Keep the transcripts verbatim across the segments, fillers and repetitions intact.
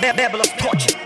nebulous torture.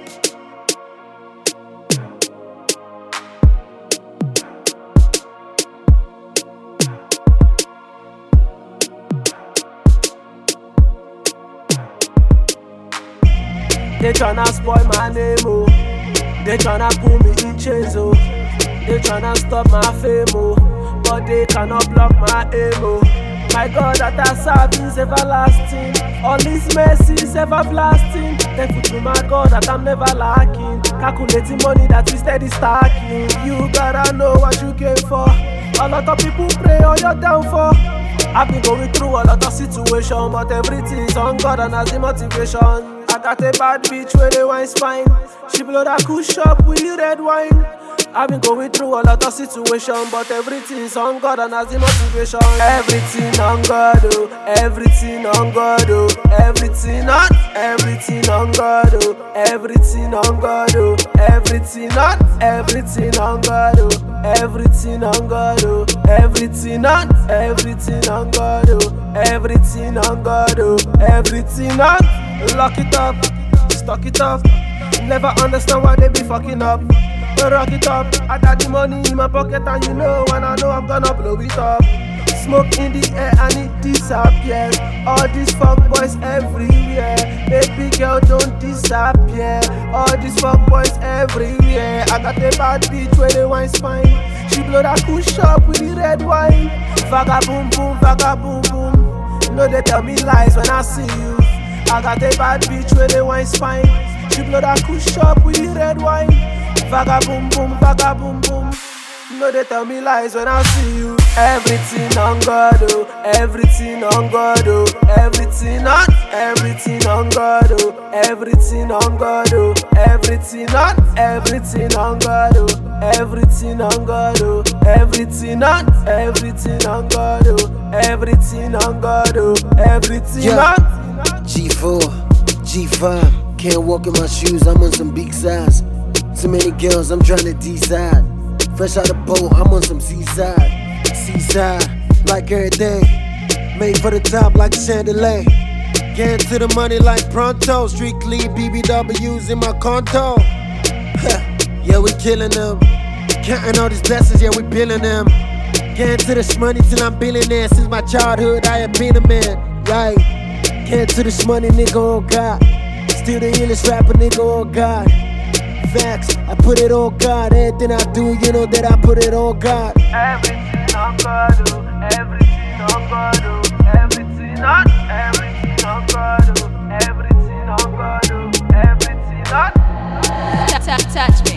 They tryna spoil my name, oh. They tryna put me in chains, oh. They tryna stop my fame, oh. But they cannot block my aim, oh. My God that I serve is everlasting. All His mercy is everlasting. Thankful to my God that I'm never lacking. Calculating money that we steady stacking. You gotta know what you came for. A lot of people pray on your downfall. I've been going through a lot of situations, but everything's on God and has the motivation. I got a bad bitch where they wine spine. She blow that cool shop with red wine. I've been going through a lot of situations, but everything's on God and has the motivation. Everything on God, oh. Everything on God, oh. Everything on, everything on God, oh. Everything on God, oh. Everything on, everything on God, oh. Everything on God, oh. Everything on, everything on God, oh. Everything on God, oh. Everything on. Lock it up, stock it up. Never understand why they be fucking up. Rock it up, I got the money in my pocket and you know when I know I'm gonna blow it up. Smoke in the air and it disappears. All these fuck boys everywhere. Baby girl don't disappear. All these fuck boys everywhere. I got a bad bitch where they wine spine. She blow that cool shop with the red wine. Vaga boom boom, vaga boom boom. No they tell me lies when I see you. I got a bad bitch where they wine spine. She blow that cool shop with the red wine. Vaga boom boom, vaga boom boom. No they tell me lies when I see you. Everything on God, oh. Everything on God, oh. Everything on, everything on God, oh. Everything on God, oh. Everything on, everything on God, oh. Everything on God, oh. Everything on, everything on God, oh. Everything on God, oh. Everything yeah. on. G four, G five, can't walk in my shoes, I'm on some big size. Too many girls, I'm trying to decide. Fresh out the boat, I'm on some seaside. Seaside, like every day. Made for the top like a chandelier. Getting to the money like pronto. Strictly B B Ws in my conto. Yeah, we killing them. Counting all these blessings, yeah, we billing them. Getting to this money till I'm billionaire. Since my childhood, I have been a man. Right. Getting to this money, nigga, oh God. Still the illest rapper, nigga, oh God. Facts, I put it on God. Everything I do, you know that I put it on God. Everything on God, oh. Everything on God, oh. Everything on, everything on God, oh. Everything on God, oh. Everything on. Touch, touch me.